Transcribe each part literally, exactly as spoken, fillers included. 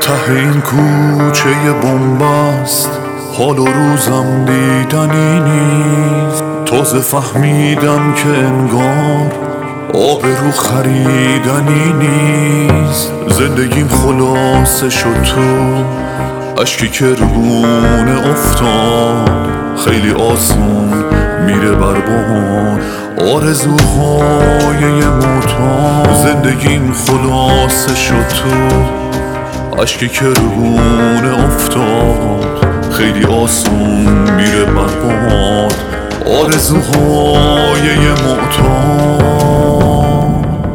ته این کوچه بنبست حال و روزم دیدنی نیست. تازه فهمیدم که انگار آب رو خریدنی نیست. زندگیم خلاصه شد تو اشکی که رونه افتاد. خیلی آسون میره برباد آرزوهای یه معتاد. زندگیم خلاصه شد تو اشکی که رونه افتاد. خیلی آسون میره برباد آرزوهای یه معتاد.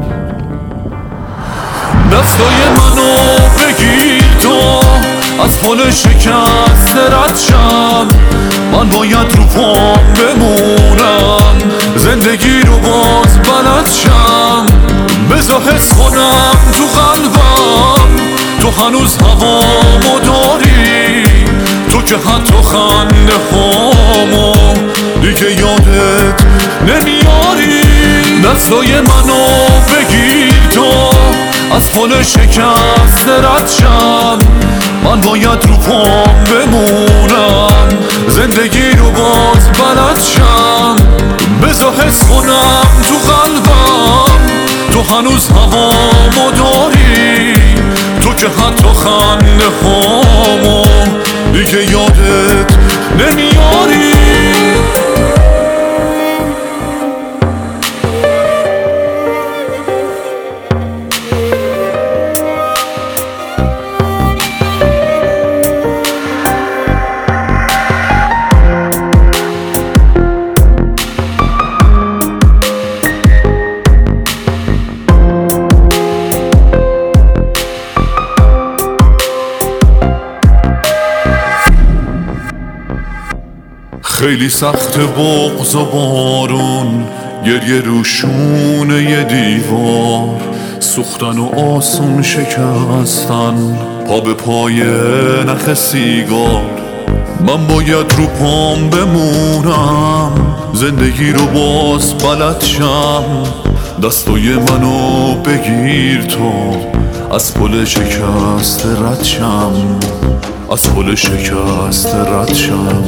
دستای منو بگیر تو از پل شکست رد شم. من باید رو پام بمونم زندگی رو باز بلد شم. بذار حس کنم تو قلبم تو هنوز هوامو داری. تو که حتی خنده هامو دیگه یادت نمیاری. دستای منو بگیر تو از پل شکست رد شم. من باید رو پام بمونم زندگی رو باز بلد شم. بذار حس کنم تو قلبم تو هنوز هوامو داری. تو که حتی خنده هامو دیگه یادت نمیاری. خیلی سخت بغض و بارون گریه روشونه یه دیوار. سوختن و آسون شکستن پا به پای نخ سیگار. من باید رو پام بمونم زندگی رو باز بلد شم. دستای منو بگیر تو از پل شکست رد شم. از پل شکست رد شم.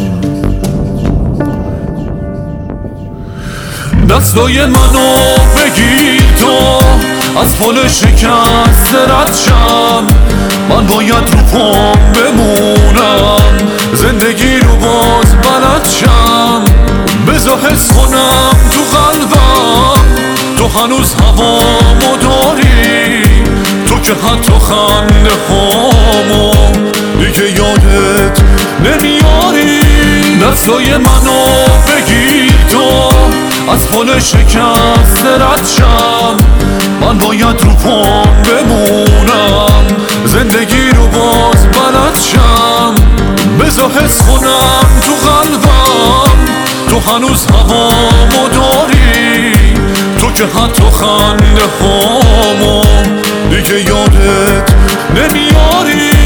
دستای منو بگیر تو از پل شکست رد شم. من باید رو پام بمونم زندگی رو باز بلد شم. بذار حس کنم تو قلبم تو هنوز هوامو داری. تو که حتی خنده هامو دیگه یادت نمیاری. دستای منو بگیر تو از پل شکست رد شم. من باید رو پام بمونم زندگی رو باز بلد شم. بذار حس کنم تو قلبم تو هنوز هوامو داری. تو که حتی خنده هامو دیگه یادت نمیاری.